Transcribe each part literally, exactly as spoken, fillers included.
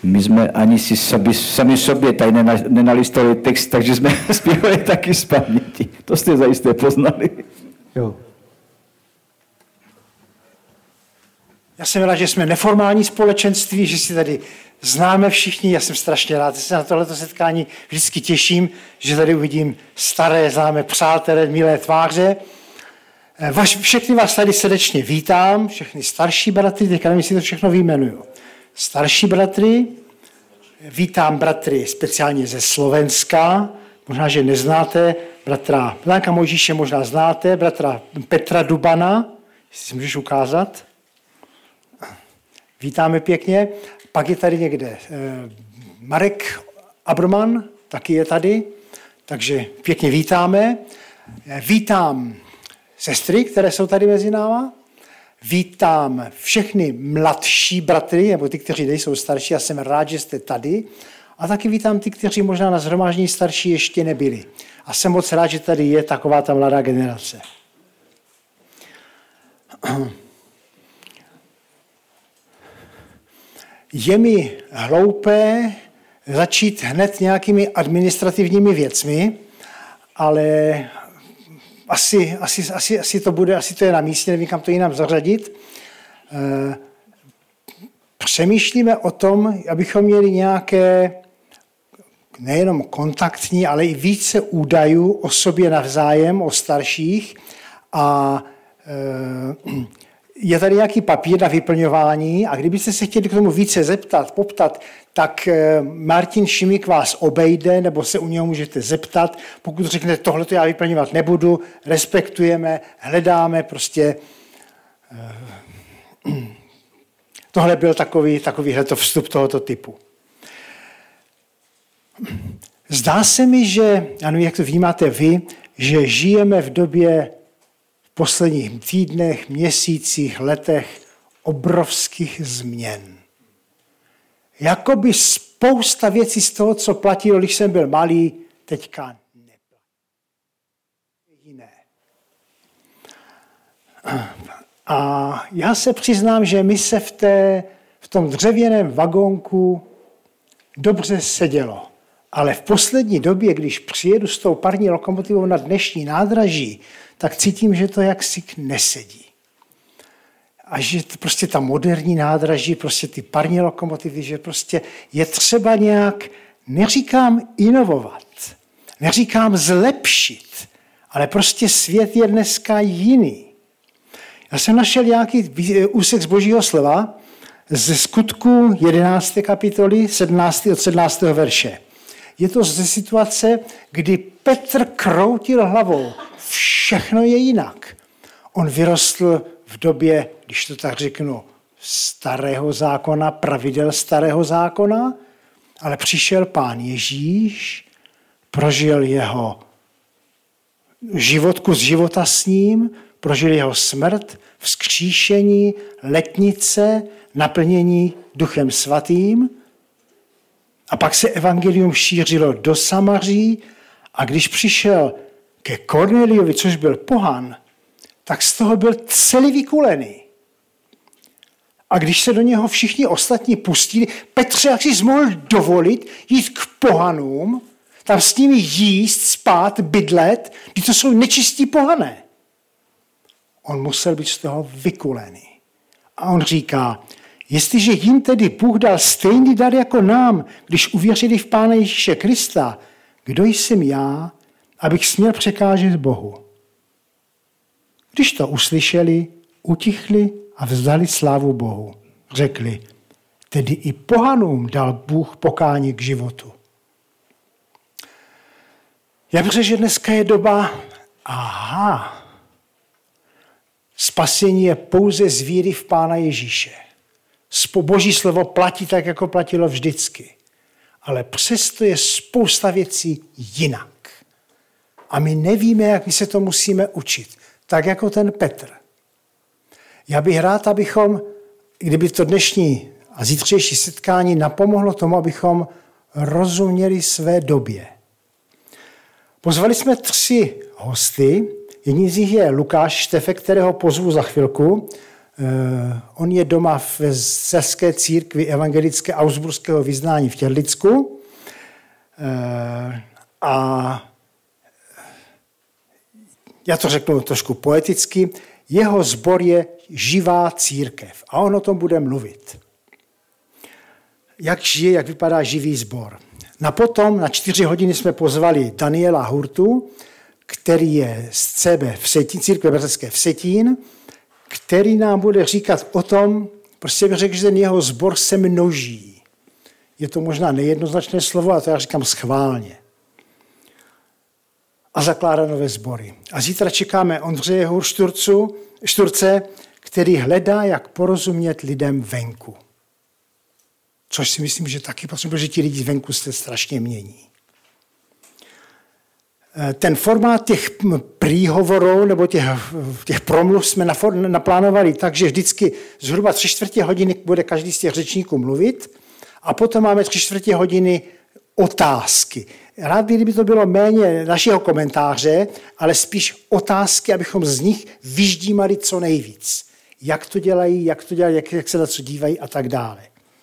My jsme ani si sami, sami sobě tady nenalistovali text, takže jsme zpívali taky z paměti. To jste zajisté poznali. Jo. Já jsem rád, že jsme neformální společenství, že si tady známe všichni. Já jsem strašně rád, že se na tohleto setkání vždycky těším, že tady uvidím staré, známé přátelé, milé tváře. Vaš, všechny vás tady srdečně vítám, všechny starší bratry, teďka nevím, jestli to všechno vyjmenuju. Starší bratry, vítám bratry speciálně ze Slovenska, možná, že neznáte, bratra Milanka Mojžíše možná znáte, bratra Petra Dubana, jestli si můžeš ukázat. Vítáme pěkně. Pak je tady někde Marek Abrman, taky je tady, takže pěkně vítáme. Vítám sestry, které jsou tady mezi náma. Vítám všechny mladší bratry, nebo ty, kteří nejsou starší, já jsem rád, že jste tady. A taky vítám ty, kteří možná na shromáždění starší ještě nebyli. A jsem moc rád, že tady je taková ta mladá generace. Je mi hloupé začít hned nějakými administrativními věcmi, ale asi, asi, asi, asi to bude, asi to je na místě, nevím, kam to jinam zařadit. Přemýšlíme o tom, abychom měli nějaké nejenom kontaktní, ale i více údajů o sobě navzájem, o starších. A je tady nějaký papír na vyplňování a kdybyste se chtěli k tomu více zeptat, poptat, tak Martin Šimik vás obejde, nebo se u něho můžete zeptat. Pokud řeknete, tohle já vyplňovat nebudu, respektujeme, hledáme, prostě tohle byl takový, takovýhleto vstup tohoto typu. Zdá se mi, že, já nevím, jak to vnímáte vy, že žijeme v době v posledních týdnech, měsících, letech obrovských změn. Jakoby spousta věcí z toho, co platilo, když jsem byl malý, teďka neplatí. Jiné. A já se přiznám, že mi se v, té, v tom dřevěném vagónku dobře sedělo. Ale v poslední době, když přijedu s tou parní lokomotivou na dnešní nádraží, tak cítím, že to jaksi nesedí. A že prostě ta moderní nádraží, prostě ty parní lokomotivy, že prostě je třeba nějak, neříkám inovovat, neříkám zlepšit, ale prostě svět je dneska jiný. Já jsem našel nějaký úsek z Božího slova ze Skutku jedenácté kapitoly sedmnáctého od sedmnáctého verše. Je to ze situace, kdy Petr kroutil hlavou. Všechno je jinak. On vyrostl v době, když to tak řeknu, starého zákona, pravidel starého zákona, ale přišel Pán Ježíš, prožil jeho život, kus života s ním, prožil jeho smrt, vzkříšení, letnice, naplnění Duchem Svatým. A pak se evangelium šířilo do Samaří a když přišel ke Korneliovi, což byl pohan, tak z toho byl celý vykulený. A když se do něho všichni ostatní pustili, Petře, jak jsi mohl dovolit jít k pohanům, tam s nimi jíst, spát, bydlet, když to jsou nečistí pohané. On musel být z toho vykulený. A on říká, jestliže jim tedy Bůh dal stejný dar jako nám, když uvěřili v Pána Ježíše Krista, kdo jsem já, abych směl překážet Bohu? Když to uslyšeli, utichli a vzdali slávu Bohu. Řekli, tedy i pohanům dal Bůh pokání k životu. Já věřím, že dneska je doba, aha, spasení je pouze z víry v Pána Ježíše. Boží slovo platí tak, jako platilo vždycky. Ale přesto je spousta věcí jinak. A my nevíme, jak my se to musíme učit. Tak jako ten Petr. Já bych rád, abychom, kdyby to dnešní a zítřejší setkání napomohlo tomu, abychom rozuměli své době. Pozvali jsme tři hosty. Jedním z nich je Lukáš Štefek, kterého pozvu za chvilku. On je doma v Selské církvi evangelické Augsburského vyznání v Těrlicku. A já to řeknu trošku poeticky, jeho sbor je živá církev a on o tom bude mluvit. Jak žije, jak vypadá živý sbor. Na potom, na čtyři hodiny jsme pozvali Daniela Hurtu, který je z C B v Setín, církve bratrské v Setín, který nám bude říkat o tom, prostě bych řekl, že ten jeho sbor se množí. Je to možná nejednoznačné slovo, ale to já říkám schválně. A zakládá nové sbory. A zítra čekáme Ondřeje Huršturcu, Šturce, který hledá, jak porozumět lidem venku. Což si myslím, že taky potřebuje, že ti lidi venku se strašně mění. Ten formát těch príhovorů nebo těch, těch promluv jsme naplánovali tak, že vždycky zhruba tři čtvrtě hodiny bude každý z těch řečníků mluvit a potom máme tři čtvrtě hodiny otázky. Rád bych, kdyby to bylo méně našeho komentáře, ale spíš otázky, abychom z nich vyždímali co nejvíc. Jak to dělají, jak to dělají, jak, jak se na co dívají a tak dále.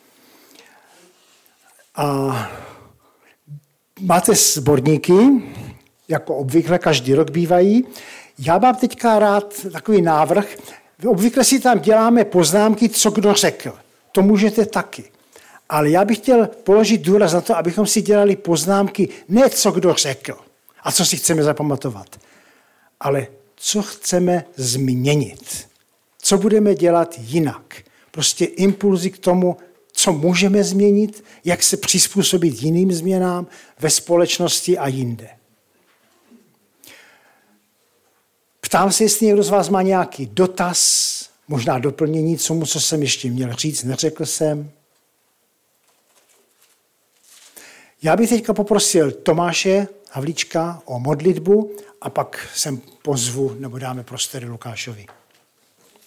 A máte sborníky, jako obvykle každý rok bývají. Já mám teďka rád takový návrh. Obvykle si tam děláme poznámky, co kdo řekl. To můžete taky. Ale já bych chtěl položit důraz na to, abychom si dělali poznámky ne co kdo řekl a co si chceme zapamatovat, ale co chceme změnit. Co budeme dělat jinak. Prostě impulzy k tomu, co můžeme změnit, jak se přizpůsobit jiným změnám ve společnosti a jinde. Ptám se, jestli někdo z vás má nějaký dotaz, možná doplnění tomu, co jsem ještě měl říct, neřekl jsem. Já bych teďka poprosil Tomáše Havlíčka o modlitbu a pak sem pozvu nebo dáme prostory Lukášovi.